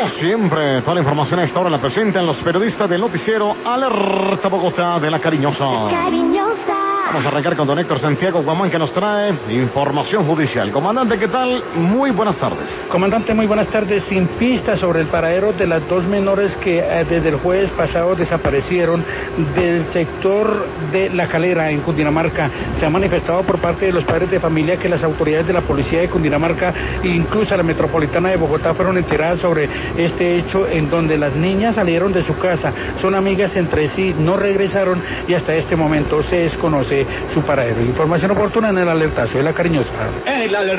Como siempre, toda la información a esta hora la presentan los periodistas del noticiero Alerta Bogotá de La Cariñosa. Vamos a arrancar con don Héctor Santiago Guamán, que nos trae información judicial. Comandante, ¿qué tal? Muy buenas tardes. Comandante, muy buenas tardes. Sin pistas sobre el paradero de las dos menores que desde el jueves pasado desaparecieron del sector de La Calera, en Cundinamarca. Se ha manifestado por parte de los padres de familia que las autoridades de la policía de Cundinamarca, incluso la metropolitana de Bogotá, fueron enteradas sobre este hecho en donde las niñas salieron de su casa, son amigas entre sí, no regresaron y hasta este momento se desconoce su paradero. Información oportuna en el alertazo de La Cariñosa.